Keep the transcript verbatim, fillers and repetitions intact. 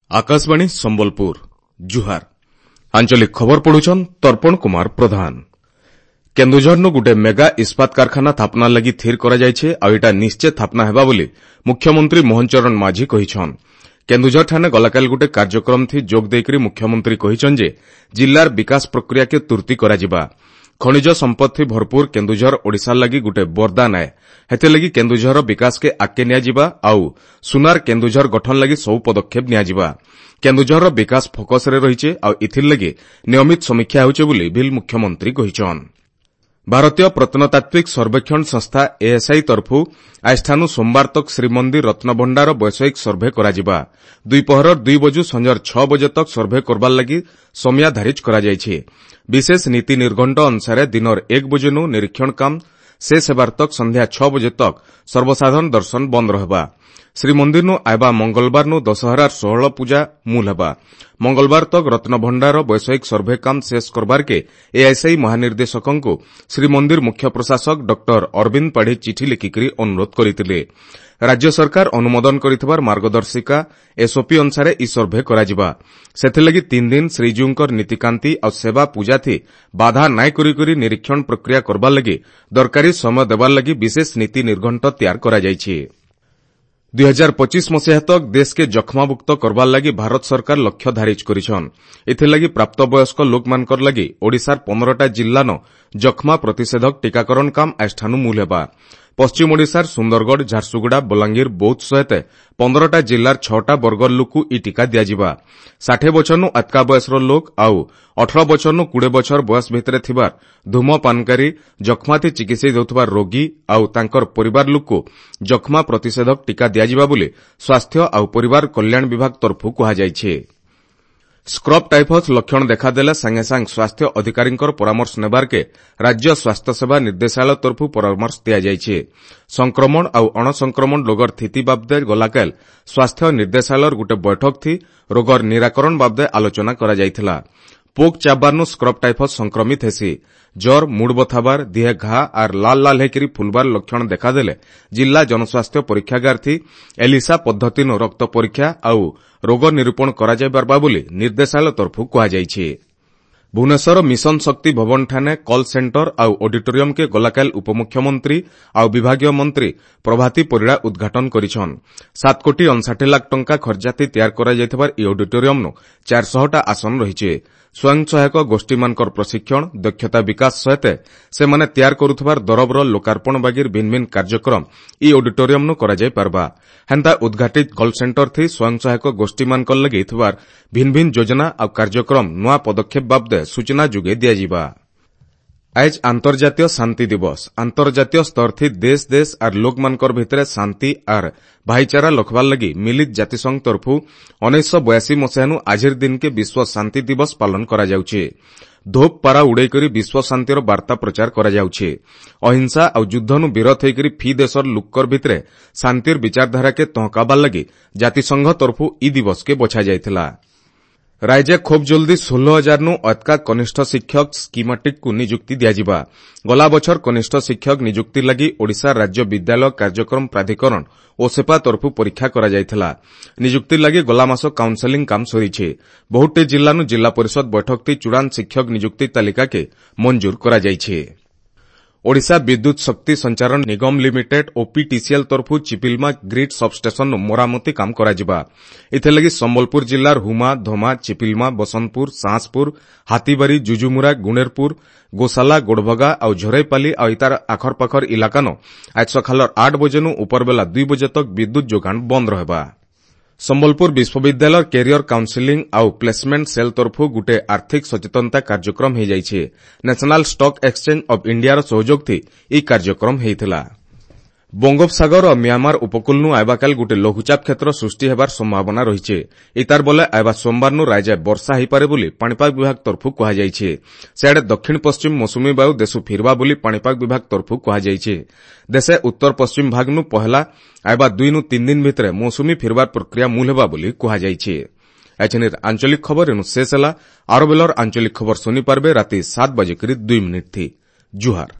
आकाशवाणी संबलपुर जुहार आंचलिक खबर पढ़ुछन तर्पण कुमार प्रधान। केन्दुझर गोटे मेगा इस्पात कारखाना स्थापना लगी थिर करा जायछे आ एटा निश्चय स्थापना हेबा बोली मुख्यमंत्री मोहन चरण माझी कहिछन। केन्दुझर ठाने गलाकाल गोटे कार्यक्रम थी जोग देकरी मुख्यमंत्री कहिछन जे जिल्लार विकास प्रक्रिया के तुर्ती करा जिबा। खनिज संपत्ति भरपूर केन्दुझर ओडिशा लगी गोटे वरदान है। हेते लगी केन्दुझर विकास के आगे निया जिबा आउ सुनार केन्दुझर गठन लगी सब पदक्षेप निया जिबा। केन्दुझर विकास फोकस रे रहिचे आ इथिर लगी नियमित समीक्षा होचे बोली बिल मुख्यमंत्री कहिछन। भारतीय प्रत्नतात्विक सर्वेक्षण संस्था एएसआई तरफु आजठानु सोमवार तक श्रीमंदिर रत्नभंडार वैषयिक सर्भे करा जिबा। दुईपहर दुई बजु संजर छ बजे तक सर्भे करबार लगी समय धारिज करा जायछे। विशेष नीति निर्घंट अनुसार दिनर एक बजेनु निरीक्षण काम शेष हेबार तक संध्या छ बजे तक सर्वसाधारण दर्शन बंद रहबा। श्रीमंदिर नु आयबा मंगलवार नु दशहरार षोहल पूजा मूल हेबा। मंगलवार तक रत्नभंडार वैषयिक सर्भे काम शेष करबार के एएसआई महानिर्देशकंकु श्रीमंदिर मुख्य प्रशासक डॉक्टर अरविंद पाढ़ी चिठी लिखिकरी अनुरोध करितिले। राज्य सरकार अनुमोदन करितबार मार्गदर्शिका एसओपी अनुसार इ सर्भे कराजिबा। सेथिलगी तीन दिन श्रीजीउंकर नीतिकांति और सेवा पूजा थी बाधा नाय करी करी निरीक्षण प्रक्रिया करबार लगी दरकारी समय देबार लगी विशेष नीति निर्घंट तैयार करा जायछि। दुई हजार पच्चीस मसीहा तक देश के जख्मामुक्त करबार लगी भारत सरकार लक्ष्य धारिज करिछन। एथिलगी प्राप्त वयस्क लोकमानकर लगी ओडिशार पंद्रहटा जिल्लानो जख्मा प्रतिषेधक टीकाकरण काम आजठानु मूल हेबा। पश्चिम ओडिशार सुंदरगढ़ झारसुगुड़ा बलांगीर बौद्ध सहित पंद्रहटा जिल्लार छटा वर्गर लोकु इ टीका दियाजिबा। षाठी बछरनु अतका बयसर लोक आउ अठारह बछरनु बीस बछर बयस भितरे थिबार धूमपानकारी जख्माथि चिकित्सा देउथबार रोगी आउ तांकर परिवार लोकु जख्मा प्रतिषेधक टीका दियाजिबा बोली स्वास्थ्य आउ परिवार कल्याण विभाग तरफु कहा जायछे। स्क्रब टाइफस लक्षण देखादेले संगे संग स्वास्थ्य अधिकारी परामर्श नेबार के राज्य स्वास्थ्य सेवा निर्देशालय तरफु परामर्श दिया जायछे। संक्रमण आउ अणसंक्रमण रोगर स्थिति बाबदे गलाकाल स्वास्थ्य निर्देशालय गोटे बैठक थी रोगर निराकरण बाबदे आलोचना करा जायथिला। पोक चाबारनु स्क्रब टाइफस संक्रमित हेसी। ज्वर मुड़ बथाबार दिहे घा आर लाल लाल हेकरी फुलबार लक्षण देखादेले जिला जनस्वास्थ्य परीक्षागार थी एलिसा पद्धति रक्त परीक्षा आउ रोग निरूपण करा जायबार बोली निर्देशालय तरफु कहा जायछि। भुवनेश्वर मिशन शक्ति भवन ठाने कॉल सेंटर आउ ऑडिटोरियम के गलाकाल उपमुख्यमंत्री आउ विभागीय मंत्री प्रभाती परिड़ा उद्घाटन करिछन। सात कोटी अनसाठ लाख टंका खर्चाती तैयार करा जायथिबार इ ऑडिटोरियम नु चार सौ टा आसन रहिछे। स्वयं सहायक गोष्ठी मानकर प्रशिक्षण दक्षता विकास सहित से माने तैयार करुथबार दरबर लोकार्पण बागिर भिन्न भिन्न कार्यक्रम इ ऑडिटोरियम नु करा जाय पारबा। हेंता उद्घाटित कॉल सेंटर थी स्वयं सहायक गोष्ठी मानकर लगी थिबार भिन्न भिन्न योजना और कार्यक्रम नुआ पदक्षेप बाबदे सूचना जुगे दियाजिबा। आज अंतर्जातीय शांति दिवस। अंतर्जातीय स्तर थी देश देश और लोक मानकर भितरे शांति और भाईचारा लखबार लगी मिलित जातिसंघ तरफु उन्नीस सौ बयासी मसीहानु आजिर दिन के विश्व शांति दिवस पालन करा जाउछे। धोप पारा उड़ाई करी विश्व शांतिर वार्ता प्रचार करा जाउछे। अहिंसा और युद्धनु विरत होइकरी फी देशर लुक्कर भितरे शांतिर विचारधारा के तहकाबार लगी जातिसंघ तरफु इ दिवस के बछा जायथिला। राज्य खूब जल्दी सोलह हजार नु अतका कनिष्ठ शिक्षक स्कीमेटिक को नियुक्ति दियाजिबा। गला बछर कनिष्ठ शिक्षक नियुक्ति लगी ओडिशा राज्य विद्यालय कार्यक्रम प्राधिकरण ओसेपा तरफु परीक्षा करा जायथिला। नियुक्ति लगी गला मास काउंसेलिंग काम सरीछे। बहुटे जिल्ला नु जिला परिषद बैठक थी चूड़ांत शिक्षक नियुक्ति तालिका के मंजूर करा जायछे। ओडिशा विद्युत शक्ति संचारण निगम लिमिटेड ओपीटीसीएल तरफु चिपिलमा ग्रिड सबस्टेशन मरामती काम कराजिबा। इथेलगी संबलपुर जिल्लार हुमा धोमा चिपिलमा बसंतपुर साहसपुर हाथीबारी जुजुमुरा गुणेरपुर गोसाला गोड़भगा और झरईपाली और इतार आखर पाखर इलाकानो आज सखालर आठ बजेनु उपरबेला दुई बजे तक विद्युत जोगान बंद रहबा। संबलपुर विश्वविद्यालय कैरियर काउंसिलिंग आउ प्लेसमेंट सेल तरफु गुटे आर्थिक सचेतनता कार्यक्रम हो जाइछे। National stock exchange of India सहयोग थी इ कार्यक्रम हेइथिला। बंगोपसागर और म्यांमार उपकूल आयबाकाल गोटे लघुचाप क्षेत्र सृष्टि हेबार संभावना रहिछे। इतार बोले आयबा सोमवार नु राज्य वर्षा होइपारे बोली पाणीपाग विभाग तरफु कहा जायछे। सेआडे दक्षिण पश्चिम मौसुमी वायु देशु फिरबा बोली पाणीपाग विभाग तरफु कहा जायछे। देशे उत्तर पश्चिम भाग नु पहला आयबा दुई नु तीन दिन भितरे मौसुमी फिरबार प्रक्रिया मूल हेबा बोली कहा जायछे। एचनिर आंचलिक खबर एनु शेष होला। आरो बेलर आंचलिक खबर सुनी पारबे राति सात बजे करी दुई मिनिट थी। जुहार।